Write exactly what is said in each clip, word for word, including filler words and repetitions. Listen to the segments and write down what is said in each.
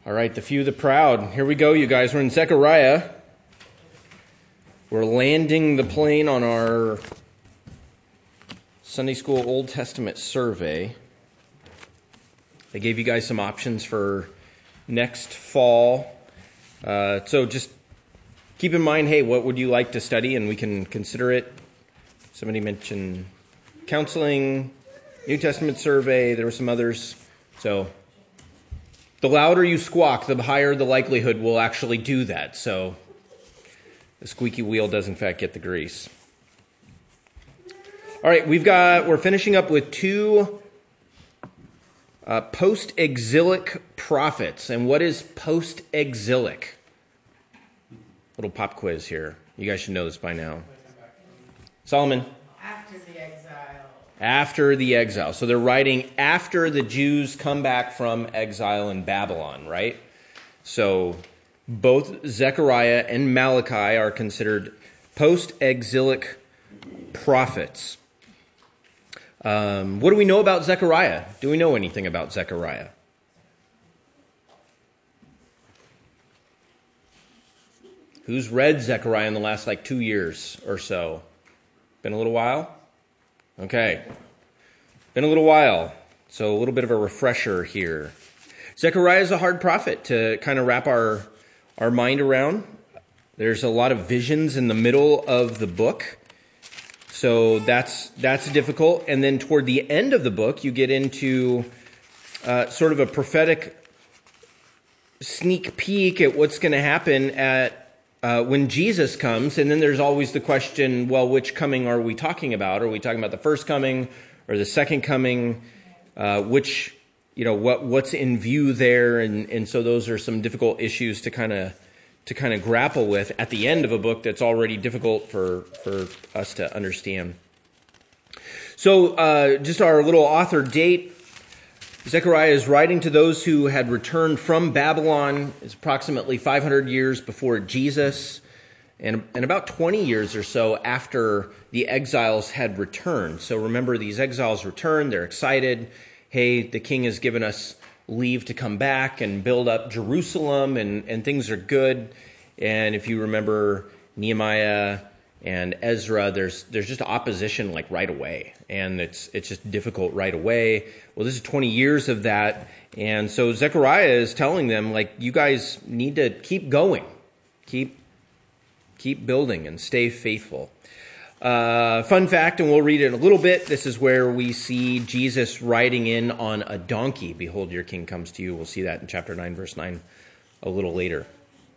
All right, the few, the proud. Here we go, you guys. We're in Zechariah. We're landing the plane on our Sunday School Old Testament survey. I gave you guys some options for next fall. Uh, so just keep in mind, hey, what would you like to study? And we can consider it. Somebody mentioned counseling, New Testament survey. There were some others. So the louder you squawk, the higher the likelihood we'll actually do that. So the squeaky wheel does in fact get the grease. All right, we've got, we're finishing up with two uh, post-exilic prophets. And what is post-exilic? Little pop quiz here. You guys should know this by now. Solomon. After the exile. After the exile. So they're writing after the Jews come back from exile in Babylon, right? So both Zechariah and Malachi are considered post-exilic prophets. Um, what do we know about Zechariah? Do we know anything about Zechariah? Who's read Zechariah in the last like two years or so? Been a little while? Okay. Been a little while. So a little bit of a refresher here. Zechariah is a hard prophet to kind of wrap our, our mind around. There's a lot of visions in the middle of the book. So that's that's difficult. And then toward the end of the book, you get into uh, sort of a prophetic sneak peek at what's going to happen at Uh, when Jesus comes. And then there's always the question, well, which coming are we talking about? Are we talking about the first coming or the second coming? Uh, which, you know, what what's in view there? And, and so those are some difficult issues to kind of to kind of grapple with at the end of a book that's already difficult for, for us to understand. So uh, just our little author date. Zechariah is writing to those who had returned from Babylon. It's approximately five hundred years before Jesus, and, and about twenty years or so after the exiles had returned. So remember, these exiles returned. They're excited. Hey, the king has given us leave to come back and build up Jerusalem, and, and things are good. And if you remember Nehemiah and Ezra, there's there's just opposition like right away, and it's it's just difficult right away. Well, this is twenty years of that, and so Zechariah is telling them, like, you guys need to keep going, keep keep building, and stay faithful. Uh, fun fact, and we'll read it in a little bit. This is where we see Jesus riding in on a donkey. Behold, your king comes to you. We'll see that in chapter nine, verse nine, a little later.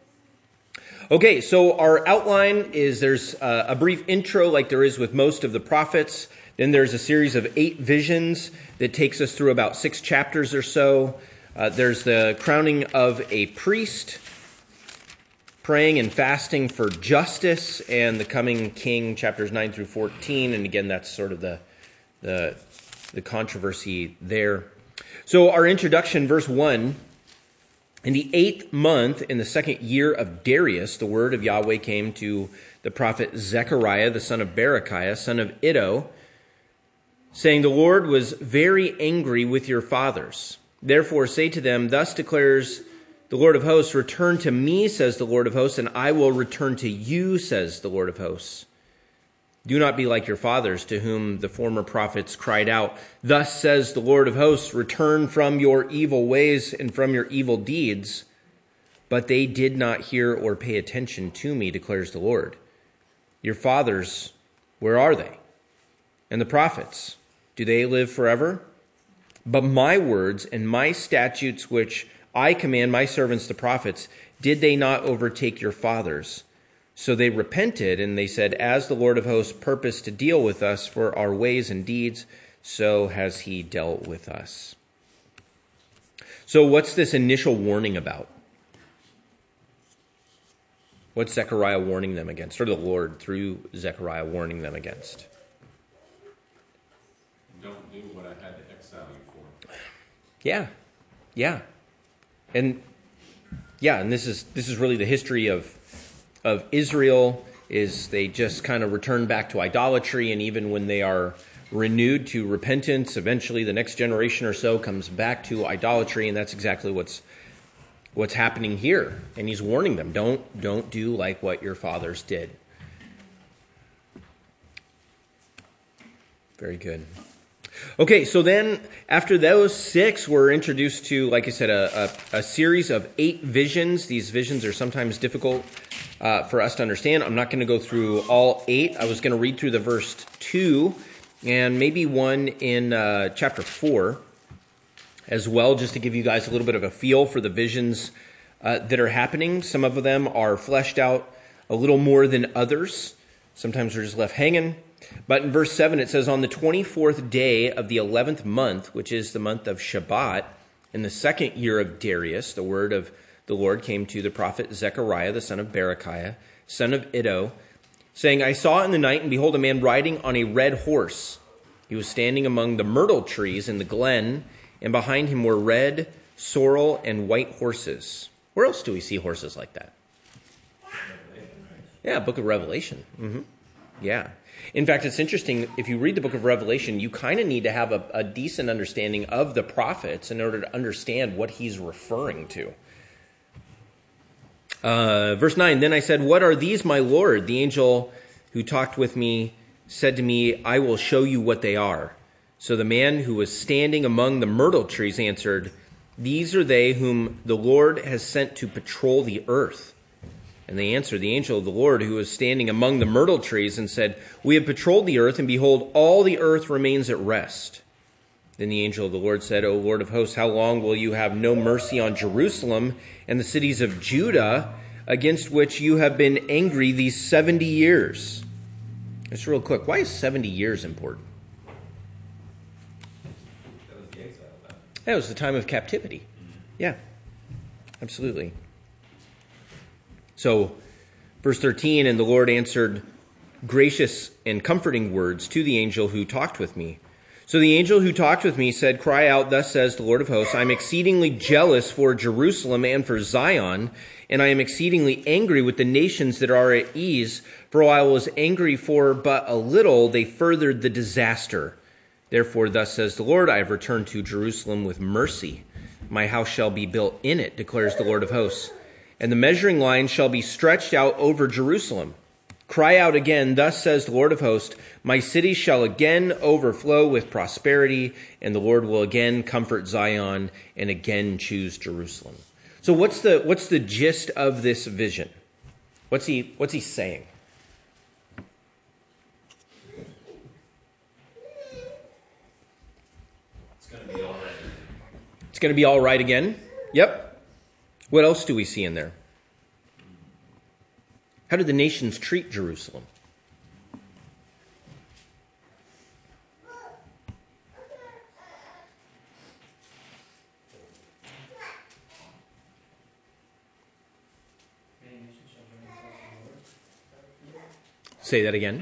Okay, so our outline is there's a brief intro like there is with most of the prophets. Then there's a series of eight visions that takes us through about six chapters or so. Uh, there's the crowning of a priest, praying and fasting for justice, and the coming king, chapters nine through fourteen. And again, that's sort of the, the, the controversy there. So our introduction, verse one. In the eighth month, in the second year of Darius, the word of Yahweh came to the prophet Zechariah, the son of Berechiah, son of Iddo, saying, the Lord was very angry with your fathers. Therefore say to them, thus declares the Lord of hosts, return to me, says the Lord of hosts, and I will return to you, says the Lord of hosts. Do not be like your fathers, to whom the former prophets cried out, thus says the Lord of hosts, return from your evil ways and from your evil deeds. But they did not hear or pay attention to me, declares the Lord. Your fathers, where are they? And the prophets, do they live forever? But my words and my statutes, which I command my servants the prophets, did they not overtake your fathers? So they repented, and they said, as the Lord of hosts purposed to deal with us for our ways and deeds, so has he dealt with us. So what's this initial warning about? What's Zechariah warning them against, or the Lord through Zechariah warning them against? Don't do what I had to exile you for. Yeah, yeah. And yeah, and this is this is really the history of of Israel, is they just kind of return back to idolatry, and even when they are renewed to repentance, eventually the next generation or so comes back to idolatry, and that's exactly what's what's happening here. And he's warning them, don't, don't do like what your fathers did. Very good. Okay, so then after those six, we're introduced to, like I said, a, a, a series of eight visions. These visions are sometimes difficult uh, for us to understand. I'm not going to go through all eight. I was going to read through the verse two and maybe one in uh, chapter four as well, just to give you guys a little bit of a feel for the visions uh, that are happening. Some of them are fleshed out a little more than others. Sometimes we're just left hanging. But in verse seven, it says, on the twenty-fourth day of the eleventh month, which is the month of Shabbat, in the second year of Darius, the word of the Lord came to the prophet Zechariah, the son of Berechiah, son of Iddo, saying, I saw in the night, and behold, a man riding on a red horse. He was standing among the myrtle trees in the glen, and behind him were red, sorrel, and white horses. Where else do we see horses like that? Yeah, book of Revelation. Mm-hmm. Yeah. In fact, it's interesting, if you read the book of Revelation, you kind of need to have a, a decent understanding of the prophets in order to understand what he's referring to. Uh, verse nine, then I said, what are these, my Lord? The angel who talked with me said to me, I will show you what they are. So the man who was standing among the myrtle trees answered, these are they whom the Lord has sent to patrol the earth. And they answered the angel of the Lord who was standing among the myrtle trees and said, we have patrolled the earth, and behold, all the earth remains at rest. Then the angel of the Lord said, O Lord of hosts, how long will you have no mercy on Jerusalem and the cities of Judah, against which you have been angry these seventy years? Just real quick, why is seventy years important? That was the exile time. That was the time of captivity. Yeah, absolutely. So, verse thirteen, and the Lord answered gracious and comforting words to the angel who talked with me. So the angel who talked with me said, cry out, thus says the Lord of hosts, I am exceedingly jealous for Jerusalem and for Zion, and I am exceedingly angry with the nations that are at ease. For while I was angry for but a little, they furthered the disaster. Therefore, thus says the Lord, I have returned to Jerusalem with mercy. My house shall be built in it, declares the Lord of hosts. And the measuring line shall be stretched out over Jerusalem. Cry out again, thus says the Lord of hosts, my city shall again overflow with prosperity, and the Lord will again comfort Zion and again choose Jerusalem. So what's the what's the gist of this vision? What's he what's he saying? It's going to be all right. It's going to be all right again? Yep. What else do we see in there? How did the nations treat Jerusalem? Say that again.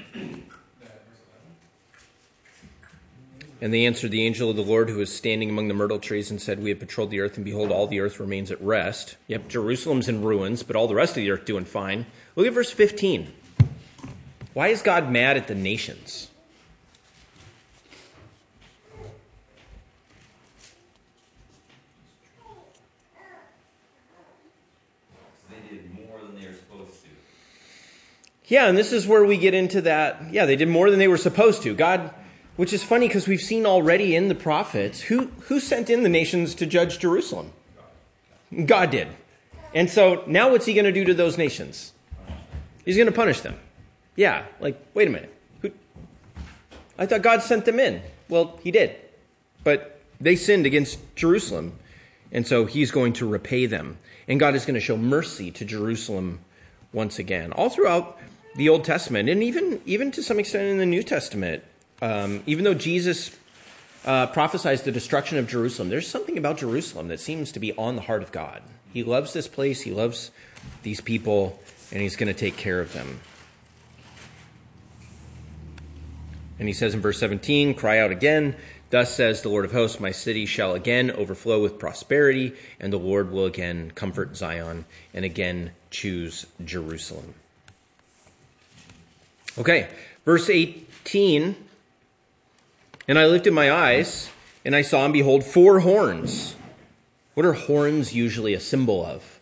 And they answered the angel of the Lord who was standing among the myrtle trees and said, we have patrolled the earth, and behold, all the earth remains at rest. Yep, Jerusalem's in ruins, but all the rest of the earth doing fine. Look at verse fifteen. Why is God mad at the nations? They did more than they were supposed to. Yeah, and this is where we get into that. Yeah, they did more than they were supposed to. God, which is funny because we've seen already in the prophets, who, who sent in the nations to judge Jerusalem? God did. And so now what's he going to do to those nations? He's going to punish them. Yeah, like, wait a minute. Who, I thought God sent them in. Well, he did. But they sinned against Jerusalem. And so he's going to repay them. And God is going to show mercy to Jerusalem once again. All throughout the Old Testament, and even, even to some extent in the New Testament, um, even though Jesus uh, prophesies the destruction of Jerusalem, there's something about Jerusalem that seems to be on the heart of God. He loves this place. He loves these people. And he's going to take care of them. And he says in verse seventeen, cry out again, thus says the Lord of hosts, my city shall again overflow with prosperity, and the Lord will again comfort Zion and again choose Jerusalem. Okay, verse eighteen, and I lifted my eyes, and I saw, and behold, four horns. What are horns usually a symbol of?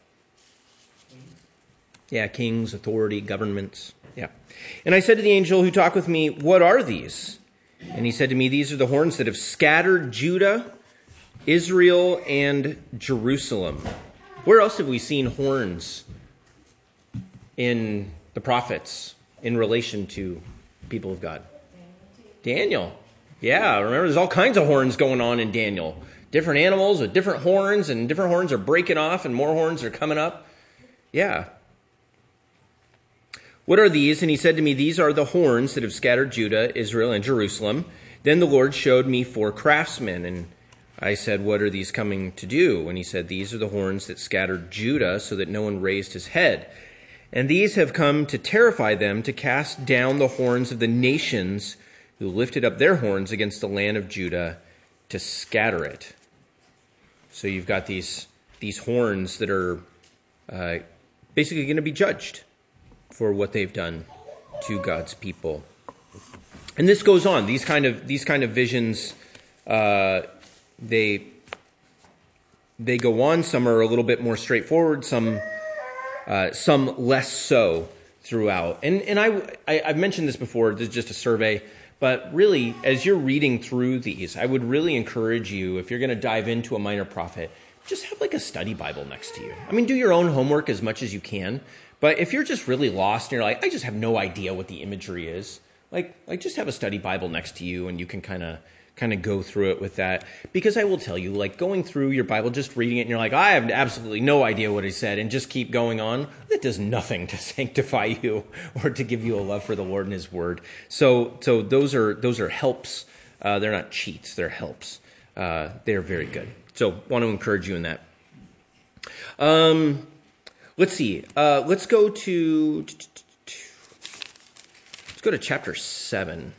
Yeah, kings, authority, governments. Yeah. And I said to the angel who talked with me, what are these? And he said to me, these are the horns that have scattered Judah, Israel, and Jerusalem. Where else have we seen horns in the prophets in relation to people of God? Daniel. Yeah, remember there's all kinds of horns going on in Daniel. Different animals with different horns, and different horns are breaking off and more horns are coming up. Yeah. What are these? And he said to me, these are the horns that have scattered Judah, Israel, and Jerusalem. Then the Lord showed me four craftsmen, and I said, what are these coming to do? And he said, these are the horns that scattered Judah so that no one raised his head. And these have come to terrify them, to cast down the horns of the nations who lifted up their horns against the land of Judah, to scatter it. So you've got these, these horns that are uh, basically going to be judged for what they've done to God's people. And this goes on. These kind of these kind of visions, uh, they they go on. Some are a little bit more straightforward. Some uh, some less so throughout. And and I, I I've mentioned this before. This is just a survey. But really, as you're reading through these, I would really encourage you, if you're going to dive into a minor prophet, just have like a study Bible next to you. I mean, do your own homework as much as you can. But if you're just really lost and you're like, I just have no idea what the imagery is, like, like just have a study Bible next to you and you can kind of kind of go through it with that. Because I will tell you, like going through your Bible, just reading it and you're like, I have absolutely no idea what he said, and just keep going on, that does nothing to sanctify you or to give you a love for the Lord and his word. So so those are those are helps. Uh, they're not cheats, they're helps. Uh, they're very good. So want to encourage you in that. Um. Let's see. Uh, let's go to let's go to chapter seven.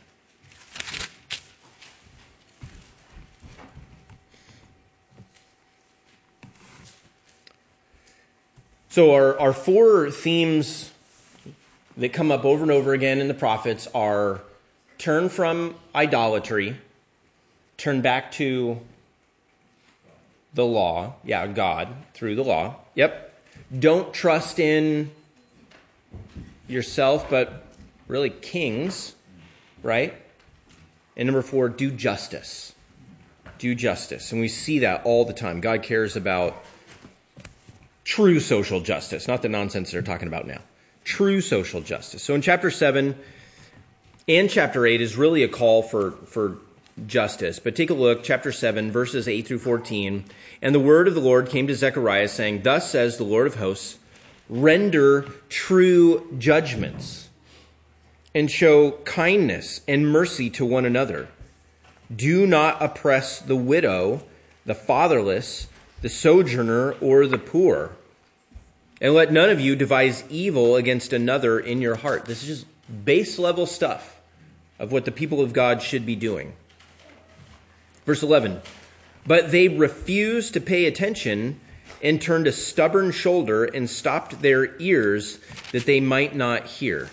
So our our four themes that come up over and over again in the prophets are turn from idolatry, turn back to the law. Yeah, God through the law. Yep. Don't trust in yourself, but really kings, right? And number four, do justice. Do justice. And we see that all the time. God cares about true social justice, not the nonsense they're talking about now. True social justice. So in chapter seven and chapter eight is really a call for, for justice. But take a look, chapter seven, verses eight through fourteen. And the word of the Lord came to Zechariah, saying, thus says the Lord of hosts, render true judgments, and show kindness and mercy to one another. Do not oppress the widow, the fatherless, the sojourner, or the poor. And let none of you devise evil against another in your heart. This is just base level stuff of what the people of God should be doing. Verse eleven, but they refused to pay attention and turned a stubborn shoulder and stopped their ears that they might not hear.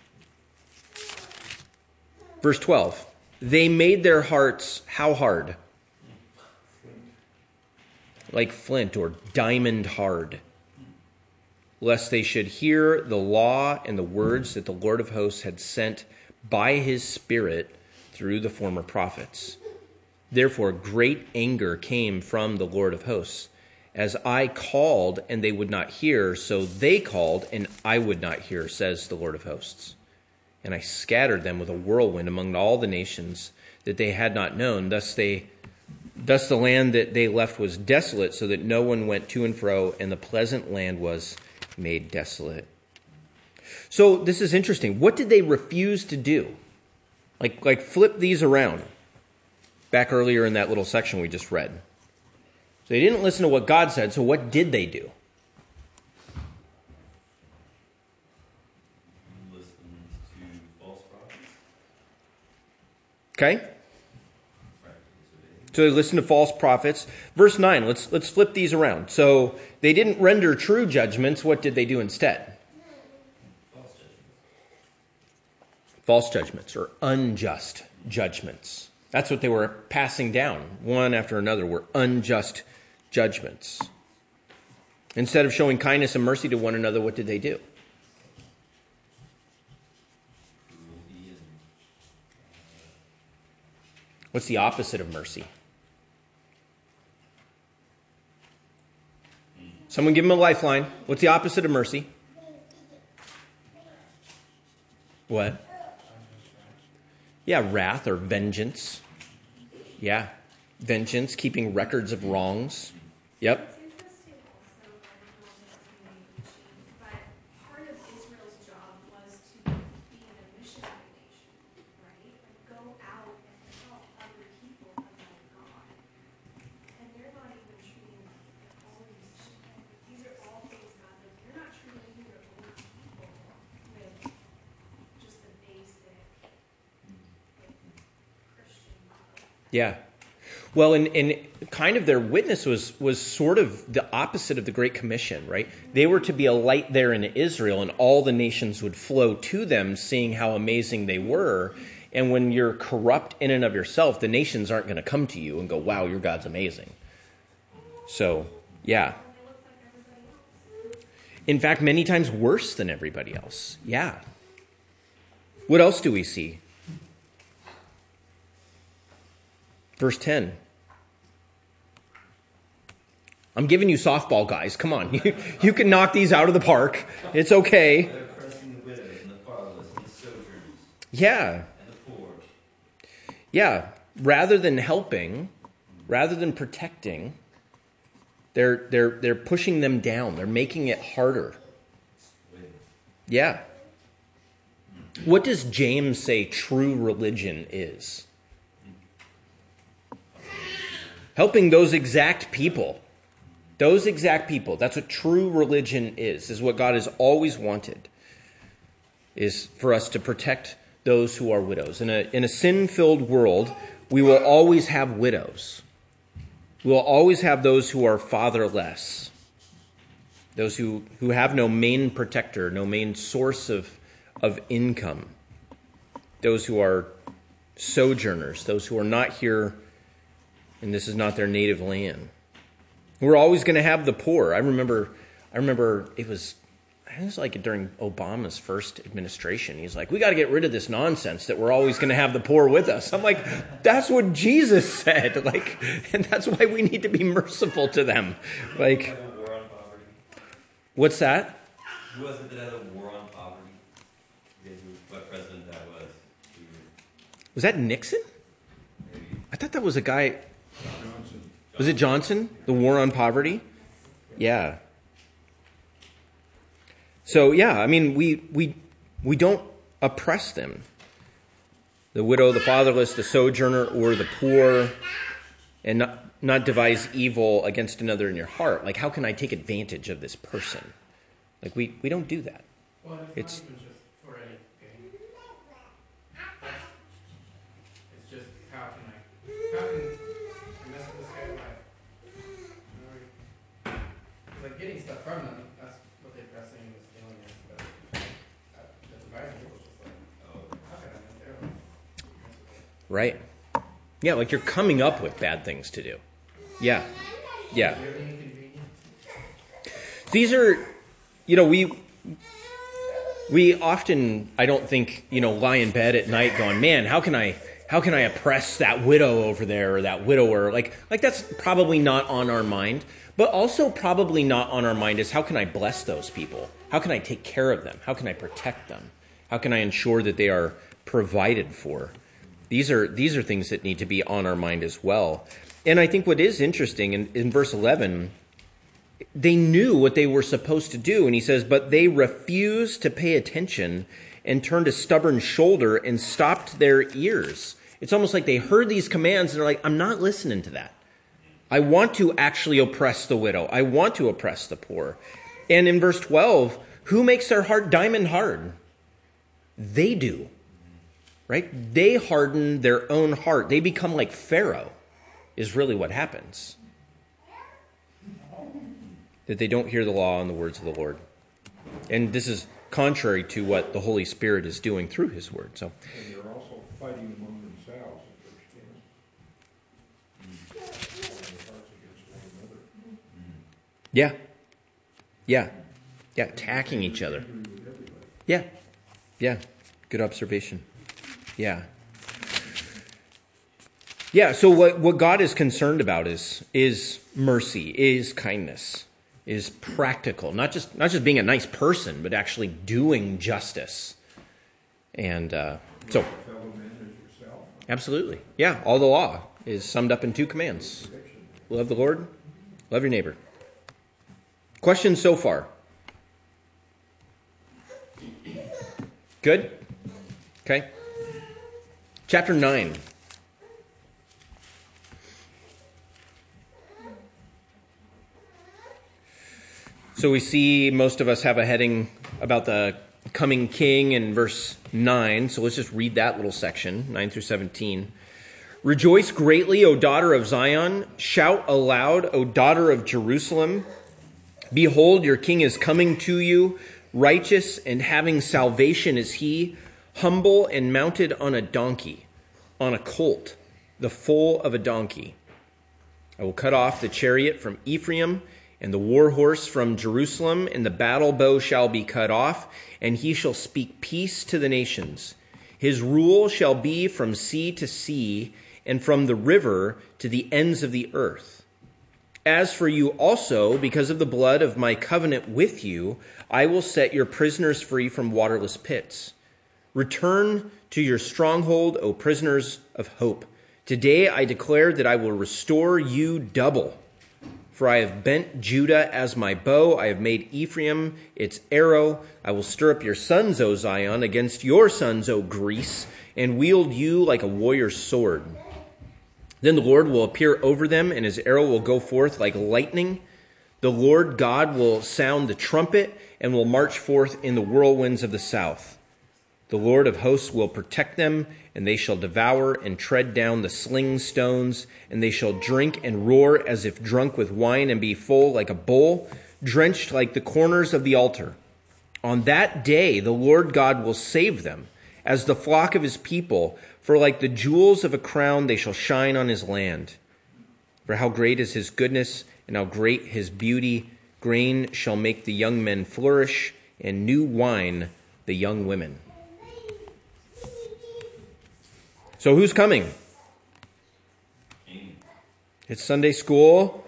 Verse twelve, they made their hearts how hard? Like flint or diamond hard, lest they should hear the law and the words that the Lord of hosts had sent by his Spirit through the former prophets. Therefore, great anger came from the Lord of hosts. As I called, and they would not hear, so they called, and I would not hear, says the Lord of hosts. And I scattered them with a whirlwind among all the nations that they had not known. Thus they, thus the land that they left was desolate, so that no one went to and fro, and the pleasant land was made desolate. So this is interesting. What did they refuse to do? Like, like flip these around. Back earlier in that little section we just read. So they didn't listen to what God said, so what did they do? Listen to false prophets. Okay? So they listened to false prophets. Verse nine, let's let's flip these around. So they didn't render true judgments. What did they do instead? False judgments. False judgments or unjust judgments. That's what they were passing down. One after another were unjust judgments. Instead of showing kindness and mercy to one another, what did they do? Cruelty and What's the opposite of mercy? Someone give him a lifeline. What's the opposite of mercy? What? Yeah, wrath or vengeance. Yeah, vengeance, keeping records of wrongs. Yep. It's interesting also, I don't know if it's in the teaching, but part of Israel's job was to be a missionary nation, right? Like go out and help other people about God. And they're not even treating their own mission. These are all things God, like you're not treating your own people with just the basic like, Christian love. Yeah. Well, and, and kind of their witness was was sort of the opposite of the Great Commission, right? They were to be a light there in Israel, and all the nations would flow to them, seeing how amazing they were. And when you're corrupt in and of yourself, the nations aren't going to come to you and go, wow, your God's amazing. So, yeah. In fact, many times worse than everybody else. Yeah. What else do we see? Verse ten. I'm giving you softball, guys. Come on. You, you can knock these out of the park. It's okay. they're oppressing the widows and the fatherless and the sojourners Yeah. and the poor. Yeah. Rather than helping, rather than protecting, they're they're they're pushing them down. They're making it harder. Yeah. What does James say true religion is? Helping those exact people. Those exact people. That's what true religion is. Is what God has always wanted. Is for us to protect those who are widows. In a, in a sin-filled world, we will always have widows. We will always have those who are fatherless. Those who, who have no main protector, no main source of, of income. Those who are sojourners. Those who are not here, and this is not their native land. We're always going to have the poor. I remember, I remember it was, I think it was like during Obama's first administration. He's like, we got to get rid of this nonsense that we're always going to have the poor with us. I'm like, that's what Jesus said. Like, and that's why we need to be merciful to them. Like, Had a war on poverty. what's that? Who was it that had a war on poverty? Forget who- What president that was? Who- Was that Nixon? Maybe. I thought that was a guy. Was it Johnson? The war on poverty? Yeah. So yeah, I mean, we we we don't oppress them. The widow, the fatherless, the sojourner, or the poor, and not not devise evil against another in your heart. Like, how can I take advantage of this person? Like, we, we don't do that. Well, it's, It's- not even just for any gain. That's, it's just how can I, how can I mess with this guy's life? You know, like getting stuff from them, that's what they're pressing and stealing is, but uh, that's advising people just like, oh, how can I mess their life? Right? Yeah, like you're coming up with bad things to do. Yeah. Yeah. Really inconvenient. These are, you know, we we often, I don't think, you know, lie in bed at night going, man, how can I how can I oppress that widow over there or that widower? Like like that's probably not on our mind. But also probably not on our mind is how can I bless those people? How can I take care of them? How can I protect them? How can I ensure that they are provided for? These are these are things that need to be on our mind as well. And I think what is interesting in, in verse eleven, they knew what they were supposed to do. And he says, but they refused to pay attention and turned a stubborn shoulder and stopped their ears. It's almost like they heard these commands and they're like, I'm not listening to that. I want to actually oppress the widow. I want to oppress the poor. And in verse twelve, who makes their heart diamond hard? They do. Right? They harden their own heart. They become like Pharaoh, is really what happens. That they don't hear the law and the words of the Lord. And this is contrary to what the Holy Spirit is doing through his word. So, And they're also fighting among themselves, if there's sin. Their hearts against one another. Yeah. Yeah. Yeah, attacking each other. Yeah. Yeah. Good observation. Yeah. Yeah, so what, what God is concerned about is is mercy, is kindness, is practical. Not just not just being a nice person, but actually doing justice. And uh, so, Fellow man as yourself. absolutely. Yeah, all the law is summed up in two commands. Love the Lord, love your neighbor. Questions so far? Good? Okay. Chapter nine. So we see most of us have a heading about the coming king in verse nine. So let's just read that little section, nine through seventeen. Rejoice greatly, O daughter of Zion. Shout aloud, O daughter of Jerusalem. Behold, your king is coming to you. Righteous and having salvation is he, humble and mounted on a donkey, on a colt, the foal of a donkey. I will cut off the chariot from Ephraim, and the war horse from Jerusalem, and the battle bow shall be cut off, and he shall speak peace to the nations. His rule shall be from sea to sea, and from the river to the ends of the earth. As for you also, because of the blood of my covenant with you, I will set your prisoners free from waterless pits. Return to your stronghold, O prisoners of hope. Today I declare that I will restore you double. For I have bent Judah as my bow. I have made Ephraim its arrow. I will stir up your sons, O Zion, against your sons, O Greece, and wield you like a warrior's sword. Then the Lord will appear over them, and his arrow will go forth like lightning. The Lord God will sound the trumpet and will march forth in the whirlwinds of the south. The Lord of hosts will protect them, and they shall devour and tread down the sling stones, and they shall drink and roar as if drunk with wine, and be full like a bowl, drenched like the corners of the altar. On that day the Lord God will save them, as the flock of his people, for like the jewels of a crown they shall shine on his land. For how great is his goodness, and how great his beauty! Grain shall make the young men flourish, and new wine the young women. So who's coming? King. It's Sunday school.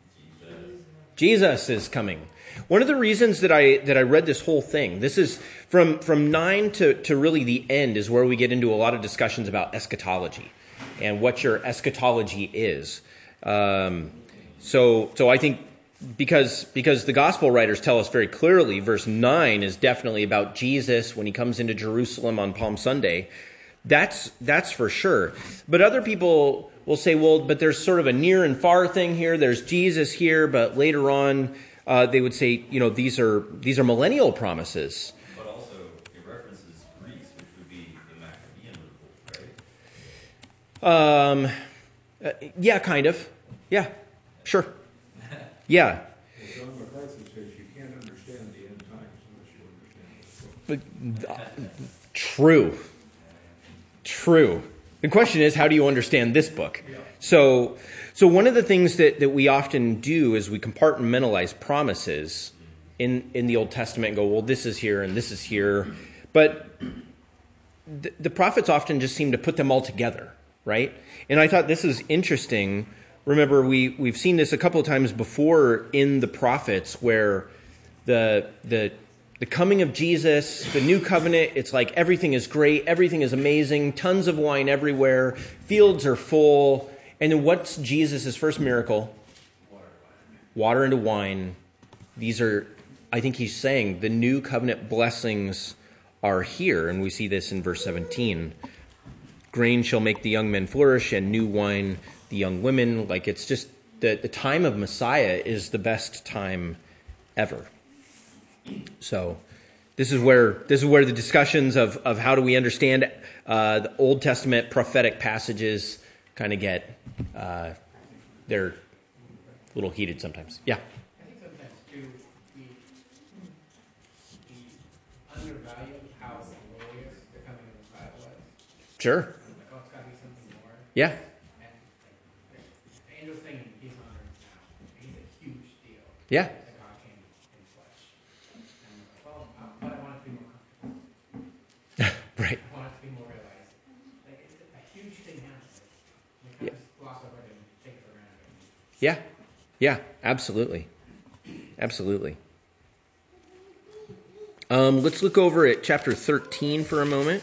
Jesus is coming. One of the reasons that I that I read this whole thing, this is from, from nine to, to really the end is where we get into a lot of discussions about eschatology and what your eschatology is. Um, so so I think because because the gospel writers tell us very clearly, verse nine is definitely about Jesus when he comes into Jerusalem on Palm Sunday. That's that's for sure. But other people will say, well, but there's sort of a near and far thing here. There's Jesus here, but later on uh, they would say, you know, these are these are millennial promises. But also, it references Greece, which would be the Maccabean revolt, right? Um, uh, yeah, kind of. Yeah, sure. Yeah. Well, John MacArthur says you can't understand the end times unless you understand this book. But, uh, true. True. The question is, how do you understand this book? Yeah. So, so one of the things that, that we often do is we compartmentalize promises in, in the Old Testament and go, well, this is here and this is here. But the, the prophets often just seem to put them all together, right? And I thought this is interesting. Remember, we, we've seen this a couple of times before in the prophets where the the the coming of Jesus, the new covenant, it's like everything is great, everything is amazing, tons of wine everywhere, fields are full. And then what's Jesus' first miracle? Water into wine. These are, I think he's saying, the new covenant blessings are here. And we see this in verse seventeen. Grain shall make the young men flourish, and new wine the young women. Like it's just, the, the time of Messiah is the best time ever. So this is where this is where the discussions of, of how do we understand uh, the Old Testament prophetic passages kind of get, uh, they're a little heated sometimes. Yeah. I think sometimes too, we, we undervalue how glorious the coming of the Messiah was. Sure. Like, oh, it's got to be something more. Yeah. And like, the angel singing, he's on earth now. He's a huge deal. Yeah. that God came in flesh. And I'm like, well, I- but I want it to be more comfortable. Right. I want it to be more realized. Like, it's a huge thing happens. We kind Yeah. of just gloss over it and take it for granted. Yeah. Yeah, absolutely. Absolutely. Um, let's look over at chapter thirteen for a moment.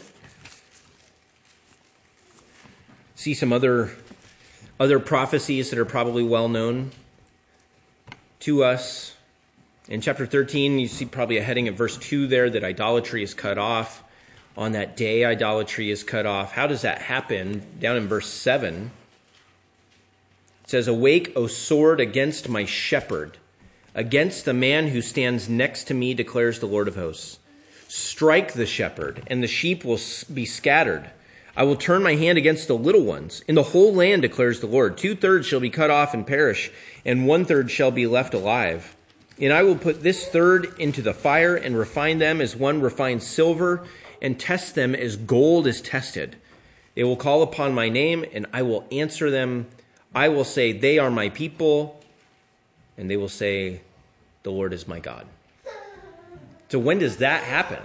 See some other other prophecies that are probably well known to us. In chapter thirteen, you see probably a heading at verse two there that idolatry is cut off. On that day, idolatry is cut off. How does that happen? Down in verse seven, it says, "Awake, O sword, against my shepherd, against the man who stands next to me, declares the Lord of hosts. Strike the shepherd, and the sheep will be scattered. I will turn my hand against the little ones. In the whole land, declares the Lord, two-thirds shall be cut off and perish, and one-third shall be left alive. And I will put this third into the fire and refine them as one refines silver, and test them as gold is tested. They will call upon my name, and I will answer them. I will say, they are my people, and they will say, the Lord is my God." So when does that happen?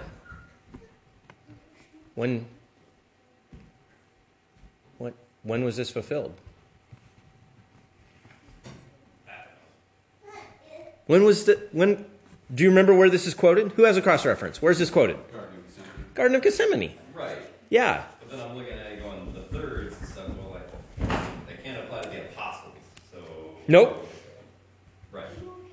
When, what, when was this fulfilled? When was the, when, do you remember where this is quoted? Who has a cross-reference? Where's this quoted? Garden of Gethsemane. Garden of Gethsemane. Right. Yeah. But then I'm looking at it going, the thirds and stuff, well, like, they can't apply to the apostles, so. Nope. Right.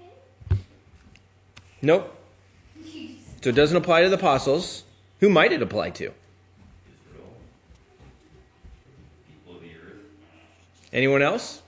Nope. So it doesn't apply to the apostles. Who might it apply to? Israel. People of the earth. Anyone else?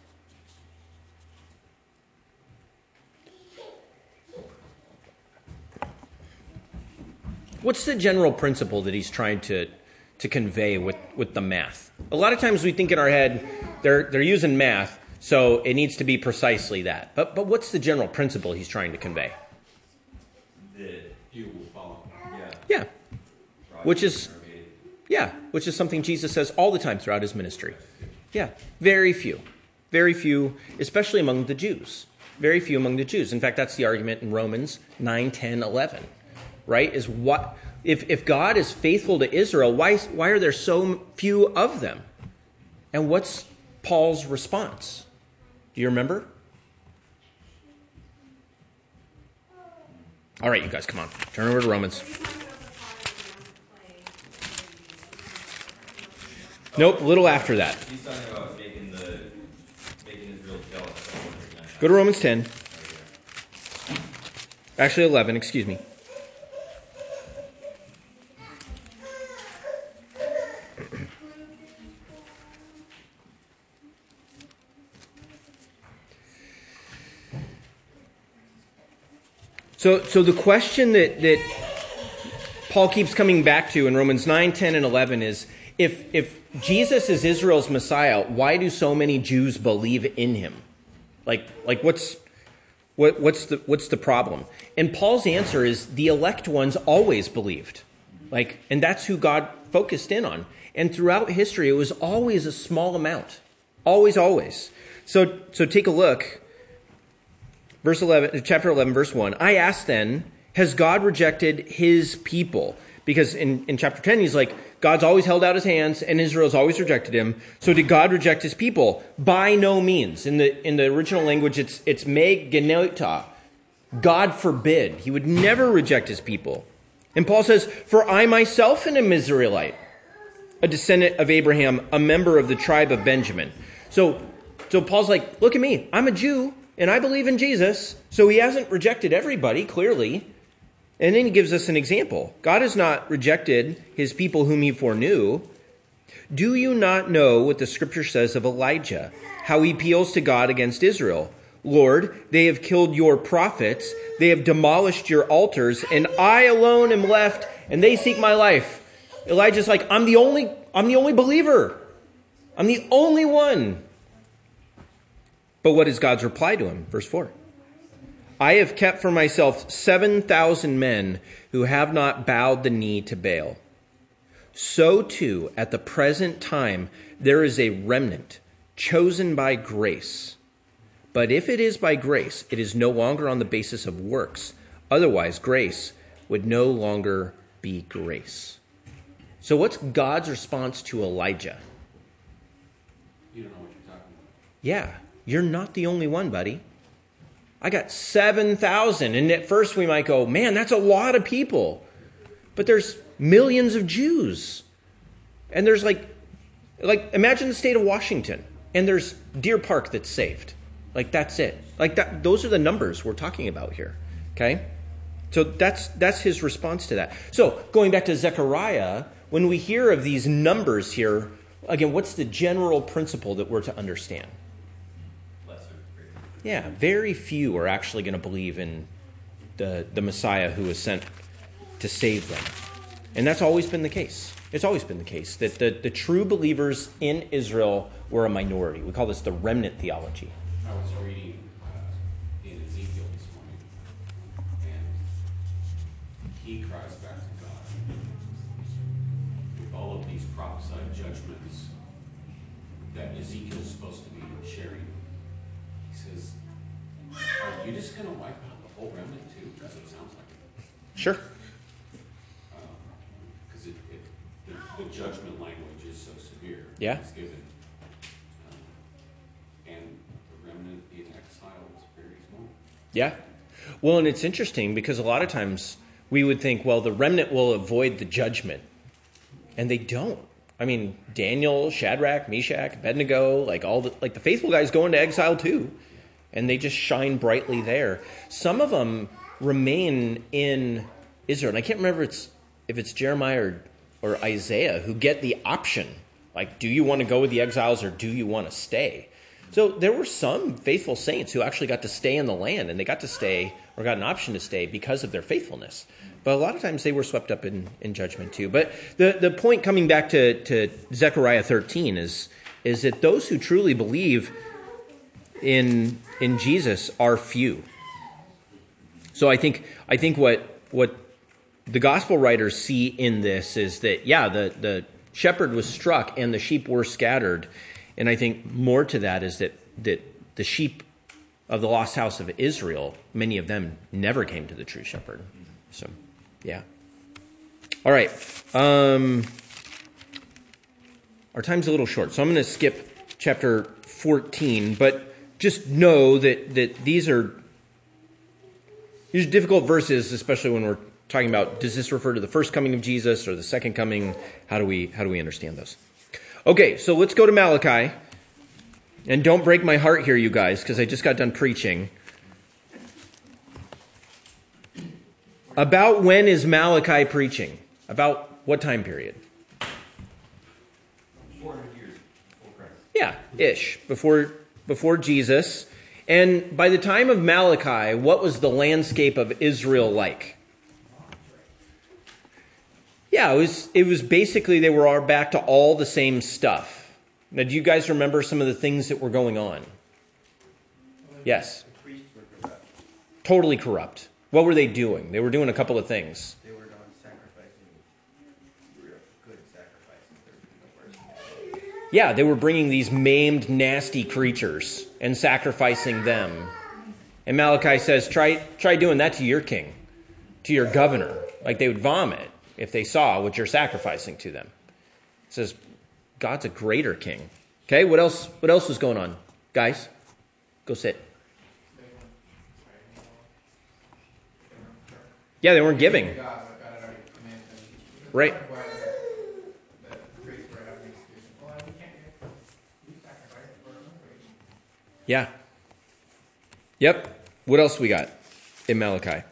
What's the general principle that he's trying to, to convey with, with the math? A lot of times we think in our head, they're, they're using math, so it needs to be precisely that. But, but what's the general principle he's trying to convey? That You will follow. yeah. Yeah, Which is- Are made. yeah, which is something Jesus says all the time throughout his ministry. Yeah, very few. Very few, especially among the Jews. Very few among the Jews. In fact, that's the argument in Romans nine, ten, eleven. Right? Is what if, if God is faithful to Israel, why, why are there so few of them? And what's Paul's response? Do you remember? All right, you guys, come on. Turn over to Romans. Nope, a little after that. He's talking about making the making Israel jealous. Go to Romans ten. Actually, eleven, excuse me. So, so the question that, that Paul keeps coming back to in Romans nine, ten, and eleven is, if, if Jesus is Israel's Messiah, why do so many Jews believe in him? Like, like what's, what, what's, the, what's the problem? And Paul's answer is the elect ones always believed. Like, and that's who God focused in on. And throughout history, it was always a small amount. Always, always. So, so take a look. Verse eleven, chapter eleven, verse one. I ask then, has God rejected his people? Because in, in chapter ten, he's like, God's always held out his hands and Israel's always rejected him. So did God reject his people? By no means. In the in the original language, it's it's me genota. God forbid. He would never reject his people. And Paul says, for I myself am an Israelite, a descendant of Abraham, a member of the tribe of Benjamin. So, so Paul's like, look at me. I'm a Jew. And I believe in Jesus, so he hasn't rejected everybody, clearly. And then he gives us an example. God has not rejected his people whom he foreknew. Do you not know what the scripture says of Elijah, how he appeals to God against Israel? Lord, they have killed your prophets, they have demolished your altars, and I alone am left, and they seek my life. Elijah's like, I'm the only, I'm the only believer. I'm the only one. But what is God's reply to him? Verse four. I have kept for myself seven thousand men who have not bowed the knee to Baal. So too, at the present time, there is a remnant chosen by grace. But if it is by grace, it is no longer on the basis of works. Otherwise, grace would no longer be grace. So what's God's response to Elijah? You don't know what you're talking about. Yeah, you're not the only one, buddy. I got seven thousand. And at first we might go, man, that's a lot of people. But there's millions of Jews. And there's like, like imagine the state of Washington. And there's Deer Park that's saved. Like, that's it. Like, that. Those are the numbers we're talking about here. Okay? So that's that's his response to that. So going back to Zechariah, when we hear of these numbers here, again, what's the general principle that we're to understand? Lesser, greater. Yeah, very few are actually going to believe in the, the Messiah who was sent to save them. And that's always been the case. It's always been the case that the, the true believers in Israel were a minority. We call this the remnant theology. I was reading uh, in Ezekiel this morning, and he cries back to God with all of these prophesied judgments that Ezekiel's supposed to be sharing. He says, are you just going to wipe out the whole remnant too? Because it sounds like it. Sure. Because it, it, the, the judgment language is so severe. Yeah. It's given. Um, and the remnant in exile is very small. Yeah. Well, and it's interesting because a lot of times we would think, well, the remnant will avoid the judgment. And they don't. I mean, Daniel, Shadrach, Meshach, Abednego, like all the like the faithful guys go into exile too. And they just shine brightly there. Some of them remain in Israel. And I can't remember if it's, if it's Jeremiah or, or Isaiah who get the option. Like, do you want to go with the exiles or do you want to stay? So there were some faithful saints who actually got to stay in the land. And they got to stay or got an option to stay because of their faithfulness. But a lot of times they were swept up in, in judgment too. But the, the point coming back to, to Zechariah thirteen is, is that those who truly believe in in Jesus are few. So I think I think what what the gospel writers see in this is that, yeah, the, the shepherd was struck and the sheep were scattered. And I think more to that is that that the sheep of the lost house of Israel, many of them never came to the true shepherd. So, yeah. All right. Um, our time's a little short, so I'm going to skip chapter fourteen, but just know that, that these are these are difficult verses, especially when we're talking about, does this refer to the first coming of Jesus or the second coming? How do we how do we understand those? Okay, so let's go to Malachi. And don't break my heart here, you guys, because I just got done preaching. About when is Malachi preaching? About what time period? four hundred years before Christ. Yeah, ish, before before Jesus. And by the time of Malachi, what was the landscape of Israel like? Yeah, it was it was basically they were all back to all the same stuff. Now, do you guys remember some of the things that were going on? Yes. The priests were corrupt. Totally corrupt. What were they doing? They were doing a couple of things. They were not sacrificing real good sacrifices. They were the worst. Yeah, they were bringing these maimed, nasty creatures and sacrificing them. And Malachi says, try try doing that to your king, to your governor. Like they would vomit if they saw what you're sacrificing to them. It says, God's a greater king. Okay, what else What else was going on? Guys, go sit. Yeah, they weren't giving. God, but God had already commanded them. Right. That's why the, the priests were having these discussions. Well, we can't get we sacrifice for a living. Yeah. Yep. What else we got in Malachi?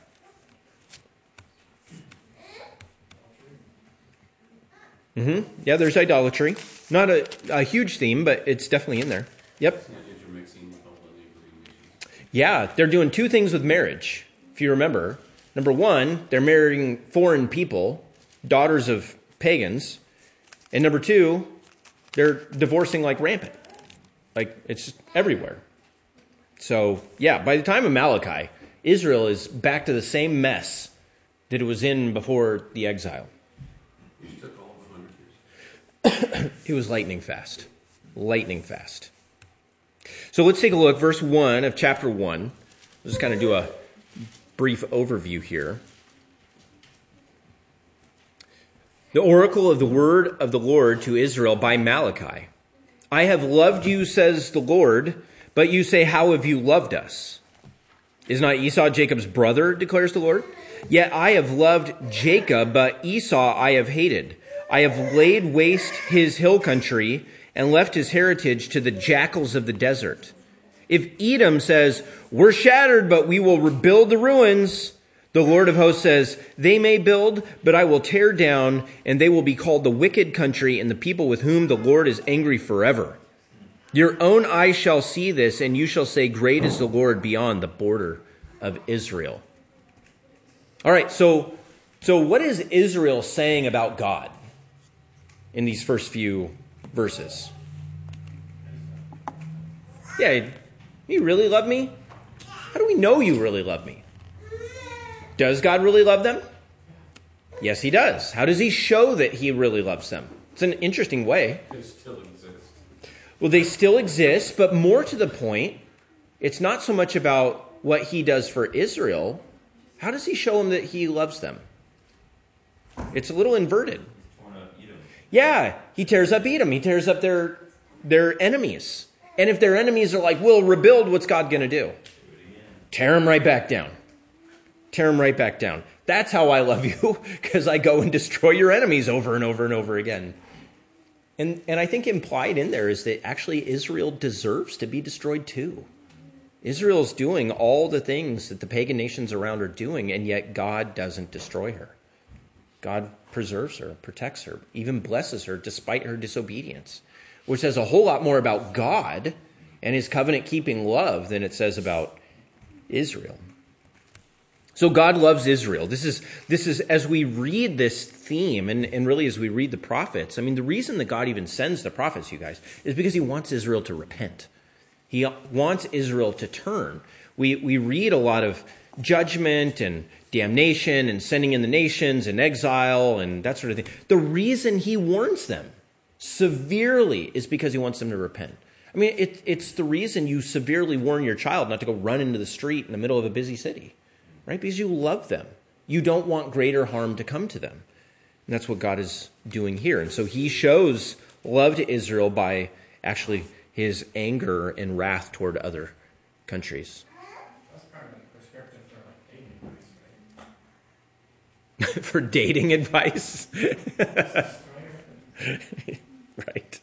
Mm-hmm. Yeah, there's idolatry. Not a, a huge theme, but it's definitely in there. Yep. Intermixing with all the neighboring nations. Yeah, they're doing two things with marriage, if you remember. Number one, they're marrying foreign people, daughters of pagans. And number two, they're divorcing like rampant. Like, it's just everywhere. So, yeah, by the time of Malachi, Israel is back to the same mess that it was in before the exile. Which took all of one hundred years. It was lightning fast. Lightning fast. So let's take a look, verse one of chapter one. Let's just kind of do a brief overview here. The oracle of the word of the Lord to Israel by Malachi. I have loved you, says the Lord, but you say, how have you loved us? Is not Esau Jacob's brother, declares the Lord? Yet I have loved Jacob, but Esau I have hated. I have laid waste his hill country and left his heritage to the jackals of the desert. If Edom says, we're shattered, but we will rebuild the ruins, the Lord of hosts says, they may build, but I will tear down, and they will be called the wicked country and the people with whom the Lord is angry forever. Your own eyes shall see this, and you shall say, great is the Lord beyond the border of Israel. All right, so, so what is Israel saying about God in these first few verses? Yeah, you really love me? How do we know you really love me? Does God really love them? Yes, he does. How does he show that he really loves them? It's an interesting way. They still exist. Well, they still exist, but more to the point, it's not so much about what he does for Israel. How does he show them that he loves them? It's a little inverted. Yeah, he tears up Edom. He tears up their, their enemies. And if their enemies are like, we'll rebuild, what's God going to do? Tear them right back down. Tear them right back down. That's how I love you, because I go and destroy your enemies over and over and over again. And, and I think implied in there is that actually Israel deserves to be destroyed too. Israel's doing all the things that the pagan nations around are doing, and yet God doesn't destroy her. God preserves her, protects her, even blesses her despite her disobedience, which says a whole lot more about God and his covenant-keeping love than it says about Israel. So God loves Israel. This is, this is as we read this theme, and, and really as we read the prophets, I mean, the reason that God even sends the prophets, you guys, is because he wants Israel to repent. He wants Israel to turn. We, we read a lot of judgment and damnation and sending in the nations and exile and that sort of thing. The reason he warns them severely is because he wants them to repent. I mean, it, it's the reason you severely warn your child not to go run into the street in the middle of a busy city, right? Because you love them. You don't want greater harm to come to them. And that's what God is doing here. And so he shows love to Israel by actually his anger and wrath toward other countries. That's part of the prescriptive for like dating advice, right? For dating advice? Right.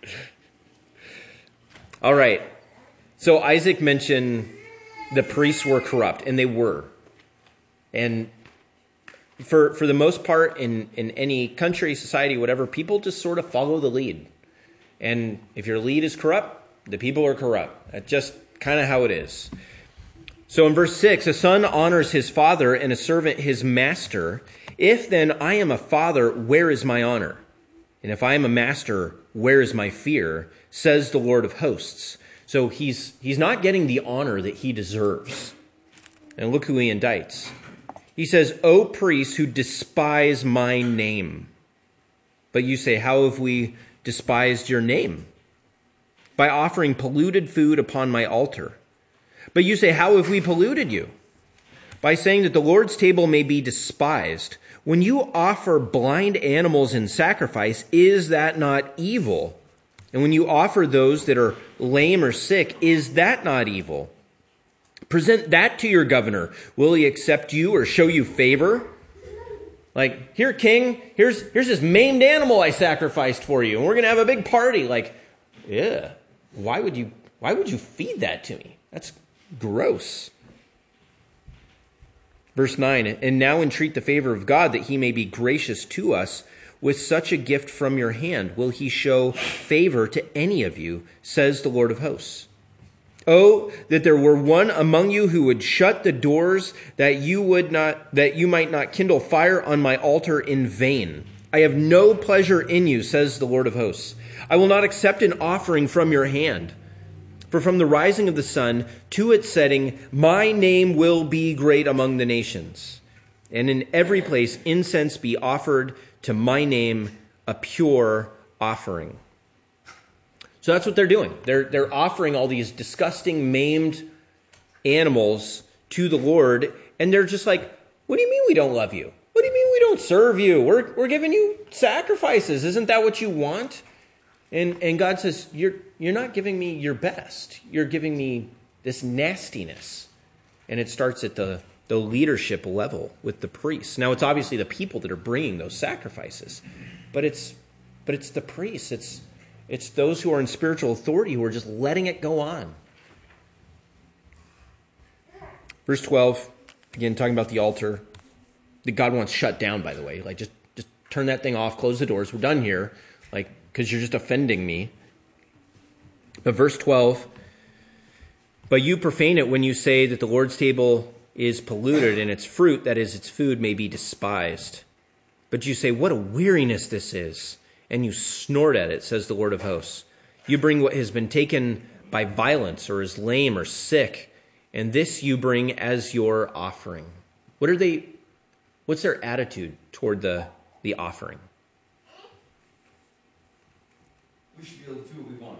All right. So Isaac mentioned the priests were corrupt, and they were. And for for the most part, in, in any country, society, whatever, people just sort of follow the lead. And if your lead is corrupt, the people are corrupt. That's just kind of how it is. So in verse six, a son honors his father and a servant his master. If then I am a father, where is my honor? And if I am a master, where is my fear? Says the Lord of hosts. So he's he's not getting the honor that he deserves. And look who he indicts. He says, O priests who despise my name. But you say, how have we despised your name? By offering polluted food upon my altar. But you say, how have we polluted you? By saying that the Lord's table may be despised. When you offer blind animals in sacrifice, is that not evil? And when you offer those that are lame or sick, is that not evil? Present that to your governor. Will he accept you or show you favor? Like, here, king, here's here's this maimed animal I sacrificed for you, and we're gonna have a big party. Like, yeah, why would you why would you feed that to me? That's gross. Verse nine, and now entreat the favor of God that he may be gracious to us with such a gift from your hand. Will he show favor to any of you, says the Lord of hosts. Oh, that there were one among you who would shut the doors, that you would not, that you might not kindle fire on my altar in vain. I have no pleasure in you, says the Lord of hosts. I will not accept an offering from your hand. For from the rising of the sun to its setting, my name will be great among the nations. And in every place incense be offered to my name, a pure offering. So that's what they're doing. They're, they're offering all these disgusting, maimed animals to the Lord, and they're just like, what do you mean we don't love you? What do you mean we don't serve you? We're, we're giving you sacrifices. Isn't that what you want? And, and God says, you're, you're not giving me your best. You're giving me this nastiness. And it starts at the, the leadership level with the priests. Now, it's obviously the people that are bringing those sacrifices, but it's but it's the priests. It's it's those who are in spiritual authority who are just letting it go on. Verse twelve, again, talking about the altar that God wants shut down, by the way. Like, just, just turn that thing off, close the doors. We're done here, like, because you're just offending me. But verse twelve, but you profane it when you say that the Lord's table is polluted and its fruit, that is, its food, may be despised. But you say, what a weariness this is, and you snort at it, says the Lord of hosts. You bring what has been taken by violence or is lame or sick, and this you bring as your offering. What are they, what's their attitude toward the, the offering? We should be able to do what we want.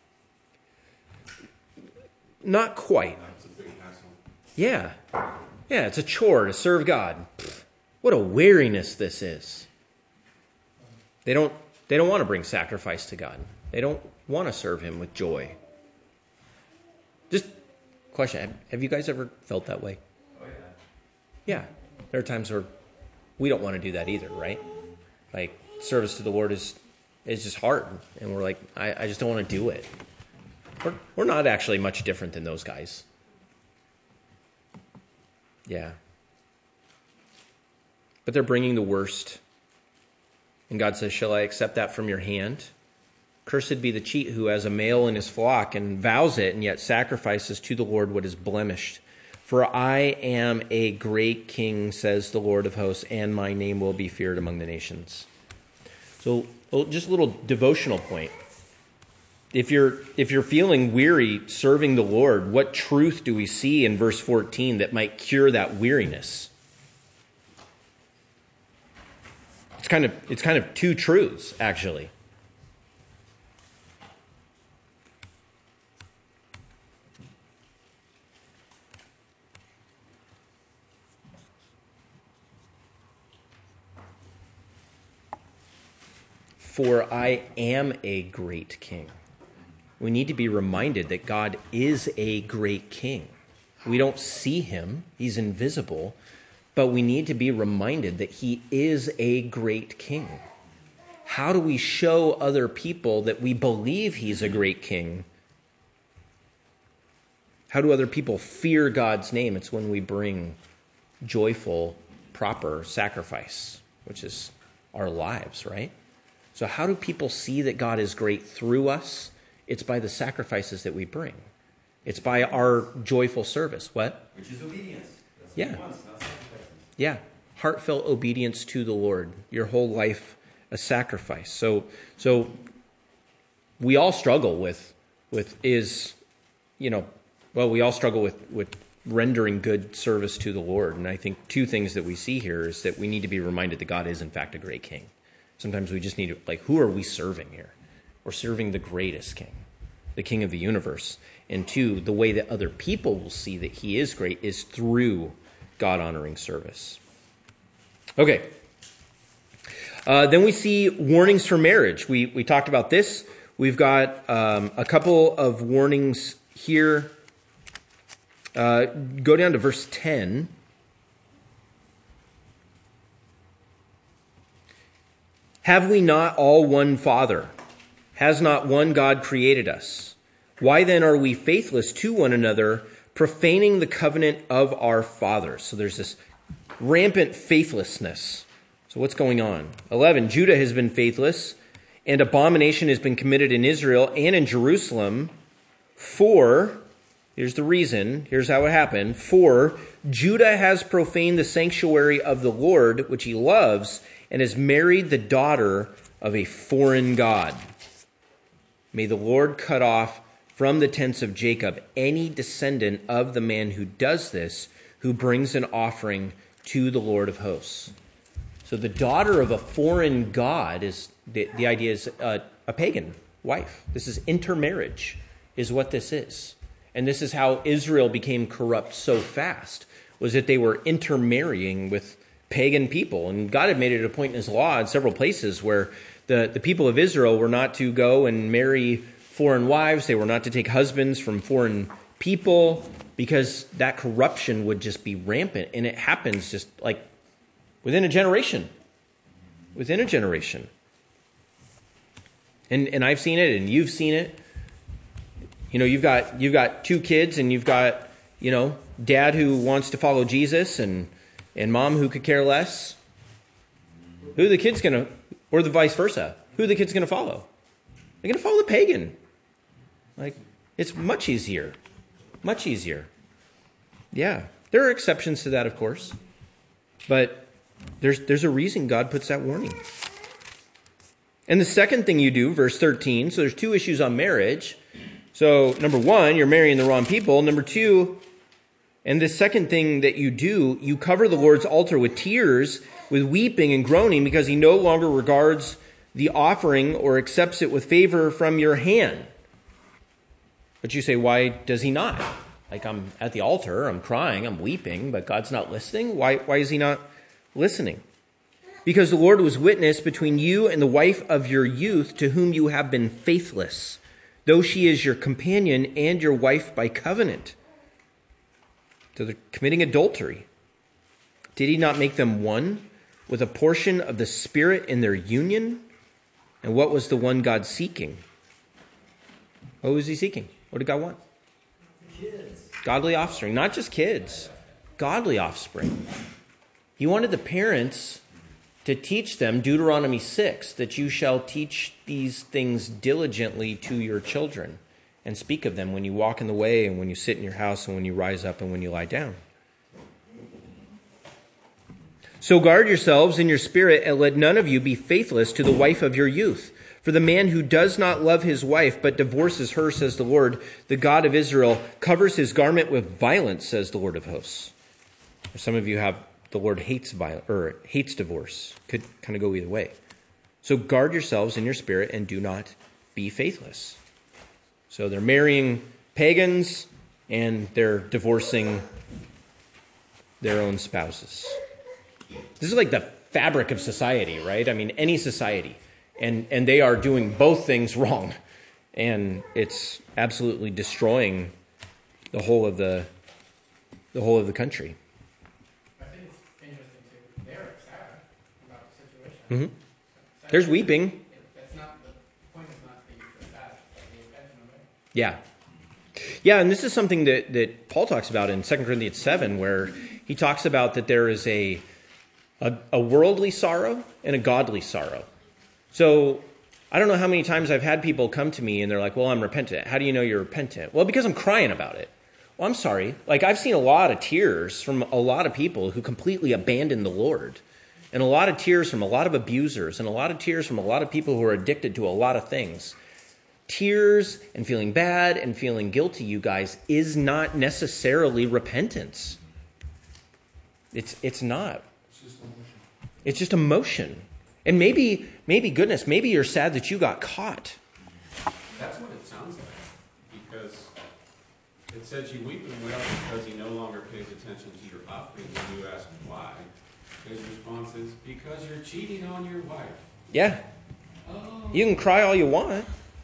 Not quite. That's a big hassle. Yeah. Yeah, it's a chore to serve God. Pfft, what a weariness this is. They don't they don't want to bring sacrifice to God. They don't want to serve him with joy. Just question, have, have you guys ever felt that way? Oh, yeah. Yeah. There are times where we don't want to do that either, right? Like, service to the Lord is is just hard. And we're like, I, I just don't want to do it. We're, we're not actually much different than those guys. Yeah. But they're bringing the worst. And God says, shall I accept that from your hand? Cursed be the cheat who has a male in his flock and vows it and yet sacrifices to the Lord what is blemished. For I am a great king, says the Lord of hosts, and my name will be feared among the nations. So just a little devotional point. If you're if you're feeling weary serving the Lord, what truth do we see in verse fourteen that might cure that weariness? It's kind of it's kind of two truths, actually. For I am a great king. We need to be reminded that God is a great king. We don't see him. He's invisible. But we need to be reminded that he is a great king. How do we show other people that we believe he's a great king? How do other people fear God's name? It's when we bring joyful, proper sacrifice, which is our lives, right? So how do people see that God is great through us? It's by the sacrifices that we bring. It's by our joyful service. What? Which is obedience. That's what Yeah. he wants, not sacrifices. Yeah. Heartfelt obedience to the Lord. Your whole life a sacrifice. So so we all struggle with with is, you know, well, we all struggle with, with rendering good service to the Lord. And I think two things that we see here is that we need to be reminded that God is in fact a great king. Sometimes we just need to, like, who are we serving here? We're serving the greatest king, the king of the universe. And two, the way that other people will see that he is great is through God-honoring service. Okay. Uh, then we see warnings for marriage. We we talked about this. We've got um, a couple of warnings here. Uh, go down to verse ten. Have we not all one Father? Has not one God created us? Why then are we faithless to one another, profaning the covenant of our fathers? So there's this rampant faithlessness. So what's going on? eleven, Judah has been faithless, and abomination has been committed in Israel and in Jerusalem. For, here's the reason, here's how it happened. For Judah has profaned the sanctuary of the Lord, which he loves, and has married the daughter of a foreign god. May the Lord cut off from the tents of Jacob any descendant of the man who does this, who brings an offering to the Lord of hosts. So the daughter of a foreign god is, the, the idea is uh, a pagan, wife. This is intermarriage, is what this is. And this is how Israel became corrupt so fast, was that they were intermarrying with pagan people. And God had made it a point in his law in several places where the, the people of Israel were not to go and marry foreign wives. They were not to take husbands from foreign people, because that corruption would just be rampant. And it happens just like within a generation. Within a generation. And and I've seen it, and you've seen it. You know, you've got you've got two kids, and you've got, you know, dad who wants to follow Jesus, and and mom who could care less. Who are the kids going to, or the vice versa? Who are the kids going to follow? They're going to follow the pagan. Like, it's much easier. Much easier. Yeah. There are exceptions to that, of course. But there's there's a reason God puts that warning. And the second thing you do, verse thirteen, so there's two issues on marriage. So, number one, you're marrying the wrong people. Number two, and the second thing that you do, you cover the Lord's altar with tears, with weeping and groaning, because he no longer regards the offering or accepts it with favor from your hand. But you say, why does he not? Like, I'm at the altar, I'm crying, I'm weeping, but God's not listening? Why, why is he not listening? Because the Lord was witness between you and the wife of your youth, to whom you have been faithless, though she is your companion and your wife by covenant. So they're committing adultery. Did he not make them one with a portion of the Spirit in their union? And what was the one God seeking? What was he seeking? What did God want? Kids. Godly offspring. Not just kids. Godly offspring. He wanted the parents to teach them Deuteronomy six, that you shall teach these things diligently to your children, and speak of them when you walk in the way, and when you sit in your house, and when you rise up, and when you lie down. So guard yourselves in your spirit, and let none of you be faithless to the wife of your youth. For the man who does not love his wife, but divorces her, says the Lord, the God of Israel, covers his garment with violence, says the Lord of hosts. Some of you have the Lord hates violence, or hates divorce. Could kind of go either way. So guard yourselves in your spirit, and do not be faithless. So they're marrying pagans, and they're divorcing their own spouses. This is like the fabric of society, right? I mean, any society. And and they are doing both things wrong. And it's absolutely destroying the whole of the the whole of the country. I think it's interesting too. They're sad about the situation. Mm-hmm. Sad. There's weeping. That's not the point. Is not that you're sad. It's like the intention of it. Yeah. Yeah, and this is something that, that Paul talks about in Second Corinthians seven, where he talks about that there is a, a a worldly sorrow and a godly sorrow. So I don't know how many times I've had people come to me and they're like, well, I'm repentant. How do you know you're repentant? Well, because I'm crying about it. Well, I'm sorry. Like, I've seen a lot of tears from a lot of people who completely abandoned the Lord. And a lot of tears from a lot of abusers. And a lot of tears from a lot of people who are addicted to a lot of things. Tears and feeling bad and feeling guilty, you guys, is not necessarily repentance. It's it's not. It's just emotion. It's just emotion. And maybe, maybe, goodness, maybe you're sad that you got caught. That's what it sounds like. Because it says you weep and wail because he no longer pays attention to your offering. When you ask why, his response is, because you're cheating on your wife. Yeah. Oh. You can cry all you want.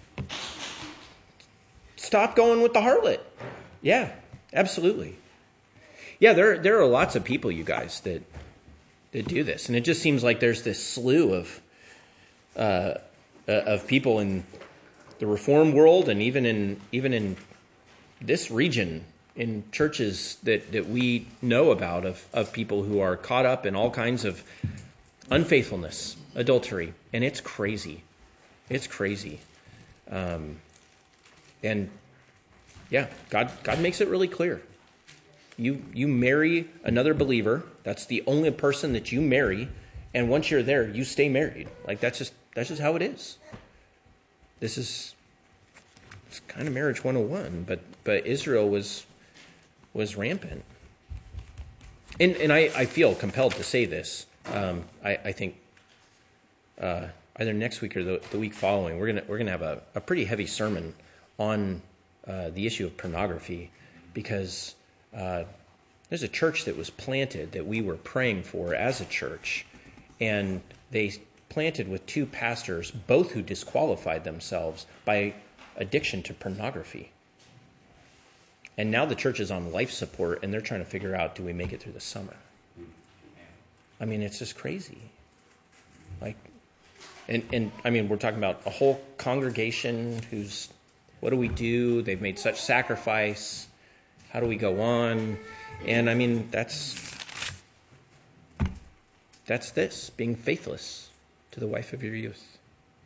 Stop going with the harlot. Yeah, absolutely. Yeah, there there are lots of people, you guys, that that do this, and it just seems like there's this slew of uh, uh, of people in the Reform world, and even in even in this region, in churches that, that we know about, of of people who are caught up in all kinds of unfaithfulness, adultery, and it's crazy. It's crazy. Um, and yeah, God God makes it really clear. You you marry another believer. That's the only person that you marry, and once you're there, you stay married. Like that's just that's just how it is. This is it's kind of marriage one oh one, but but Israel was was rampant. And and I, I feel compelled to say this. Um, I, I think uh, either next week or the, the week following, we're gonna we're gonna have a, a pretty heavy sermon on uh, the issue of pornography, because uh, there's a church that was planted that we were praying for as a church, and they planted with two pastors, both who disqualified themselves by addiction to pornography. And now the church is on life support, and they're trying to figure out, do we make it through the summer? I mean, it's just crazy. Like, and, and I mean, we're talking about a whole congregation who's, what do we do? They've made such sacrifice. How do we go on? And I mean, that's, that's this, being faithless to the wife of your youth.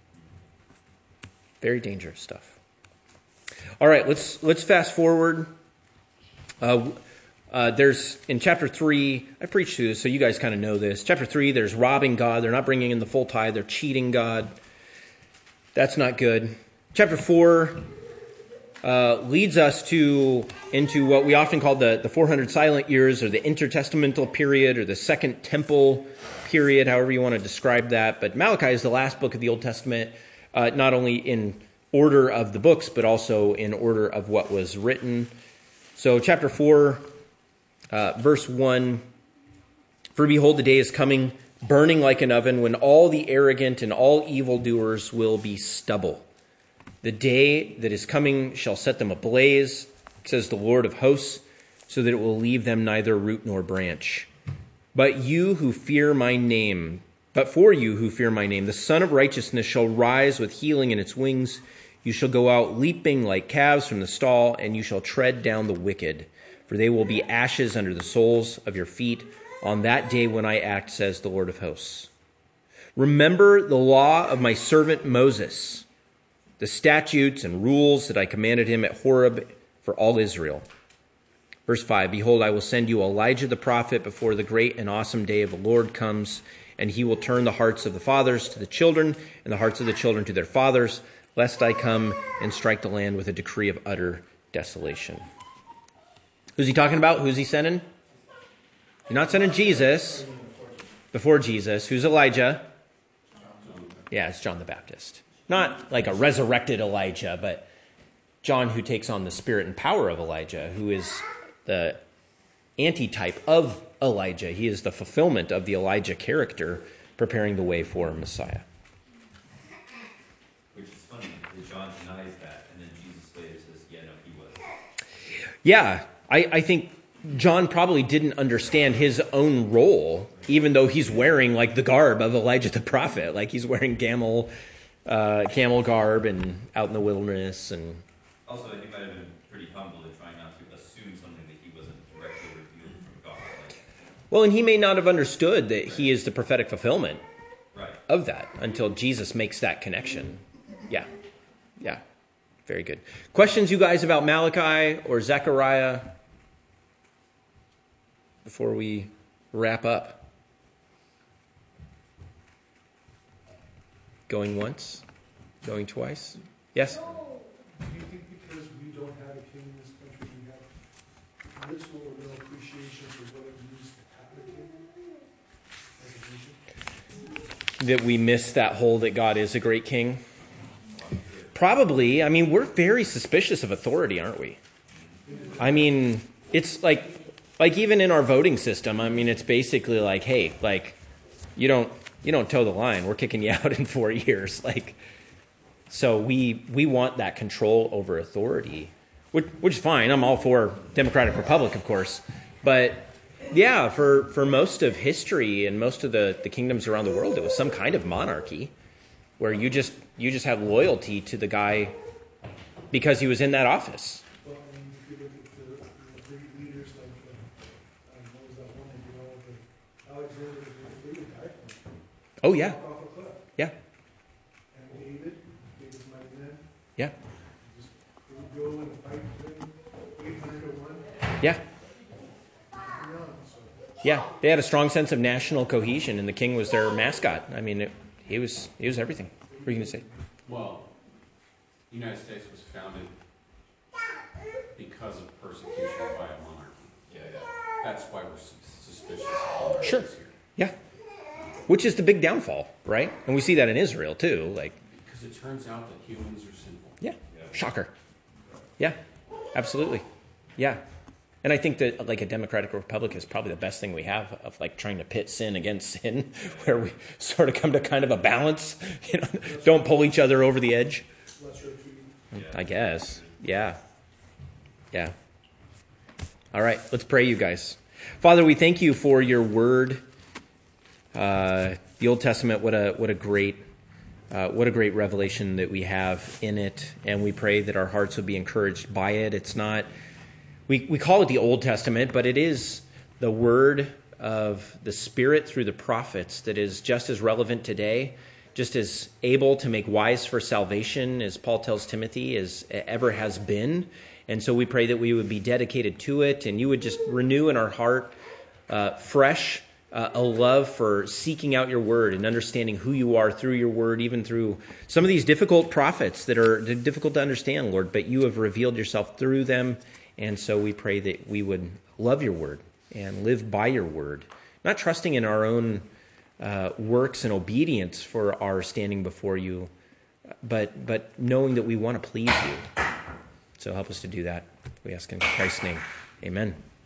Very dangerous stuff. All right, let's let's fast forward. Uh, uh, there's in chapter three, I preached through this, so you guys kind of know this. Chapter three, there's robbing God. They're not bringing in the full tithe. They're cheating God. That's not good. Chapter four uh, leads us to into what we often call the, the four hundred silent years, or the intertestamental period, or the second temple period, however you want to describe that. But Malachi is the last book of the Old Testament, uh, not only in order of the books, but also in order of what was written. So chapter four, uh, verse one, "For behold, the day is coming, burning like an oven, when all the arrogant and all evildoers will be stubble. The day that is coming shall set them ablaze, says the Lord of hosts, so that it will leave them neither root nor branch. But you who fear my name, but for you who fear my name, the Son of Righteousness shall rise with healing in its wings. You shall go out leaping like calves from the stall, and you shall tread down the wicked. For they will be ashes under the soles of your feet on that day when I act, says the Lord of hosts. Remember the law of my servant Moses, the statutes and rules that I commanded him at Horeb for all Israel." Verse five, "Behold, I will send you Elijah the prophet before the great and awesome day of the Lord comes, and he will turn the hearts of the fathers to the children, and the hearts of the children to their fathers, lest I come and strike the land with a decree of utter desolation." Who's he talking about? Who's he sending? You're not sending Jesus before Jesus. Who's Elijah? Yeah, it's John the Baptist. Not like a resurrected Elijah, but John who takes on the spirit and power of Elijah, who is the antitype of Elijah. He is the fulfillment of the Elijah character, preparing the way for Messiah. Which is funny, that John denies that, and then Jesus later says, yeah, no, he was. Yeah, I, I think John probably didn't understand his own role, even though he's wearing like the garb of Elijah the prophet. Like he's wearing camel, uh, camel garb and out in the wilderness. And Also, he might have been pretty humble in trying not to assume something that he wasn't directly revealed from God. Like, well, and he may not have understood that he is the prophetic fulfillment right. of that until Jesus makes that connection. Yeah, yeah, very good. Questions, you guys, about Malachi or Zechariah before we wrap up? Going once? Going twice? Yes? Do you think because we don't have a king in this country, we have little or no appreciation for what it means to have a king as a nation? That we miss that whole that God is a great king? Probably. I mean, we're very suspicious of authority, aren't we? I mean, it's like, like even in our voting system, I mean, it's basically like, hey, like, you don't, you don't toe the line. We're kicking you out in four years. Like, so we we want that control over authority, which, which is fine. I'm all for democratic republic, of course. But yeah, for, for most of history and most of the, the kingdoms around the world, it was some kind of monarchy where you just you just have loyalty to the guy because he was in that office. Well, I mean, if you look at the, the great leaders like, uh, um, what was that one, you know, the Alexander the Great, died from Oh, yeah. off a cliff. Yeah. And David, David's mighty men, Yeah. just would go and fight them, eight hundred to one, Yeah. and on, so. Yeah. They had a strong sense of national cohesion, and the king was their mascot. I mean, it, he was he was everything. What are you going to say? Well, the United States was founded because of persecution by a monarchy. Yeah, yeah. That's why we're sus- suspicious of monarchies Sure. here. Yeah. which is the big downfall, right? And we see that in Israel too. Like, Because it turns out that humans are sinful. yeah, shocker. Yeah, absolutely. Yeah. And I think that like a democratic republic is probably the best thing we have of like trying to pit sin against sin, where we sort of come to kind of a balance, you know, don't pull each other over the edge. Lesser of two evils. I guess. Yeah. Yeah. All right, let's pray, you guys. Father, we thank you for your word. Uh, the Old Testament, what a what a great uh, what a great revelation that we have in it, and we pray that our hearts would be encouraged by it. It's not we we call it the Old Testament, but it is the word of the Spirit through the prophets that is just as relevant today, just as able to make wise for salvation, as Paul tells Timothy, as ever has been. And so we pray that we would be dedicated to it, and you would just renew in our heart uh, fresh uh, a love for seeking out your word and understanding who you are through your word, even through some of these difficult prophets that are difficult to understand, Lord, but you have revealed yourself through them. And so we pray that we would love your word and live by your word, not trusting in our own uh, works and obedience for our standing before you, but but knowing that we want to please you. So help us to do that. We ask in Christ's name. Amen.